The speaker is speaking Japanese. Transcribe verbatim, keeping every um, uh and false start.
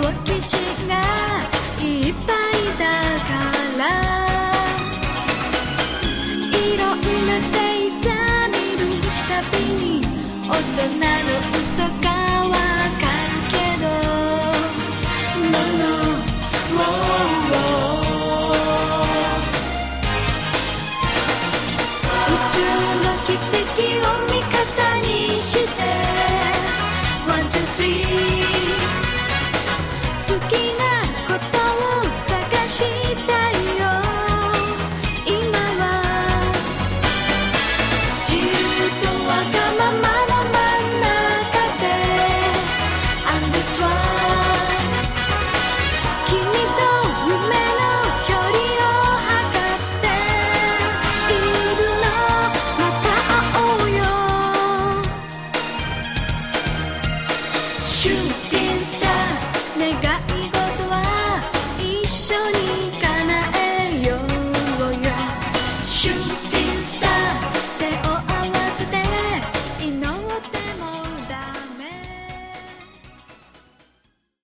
好奇心がいっぱいだからいろんな星座見るたびに大人の嘘がわかるけど No no Wow 宇宙の奇跡を味方にしてワンツースリー好きな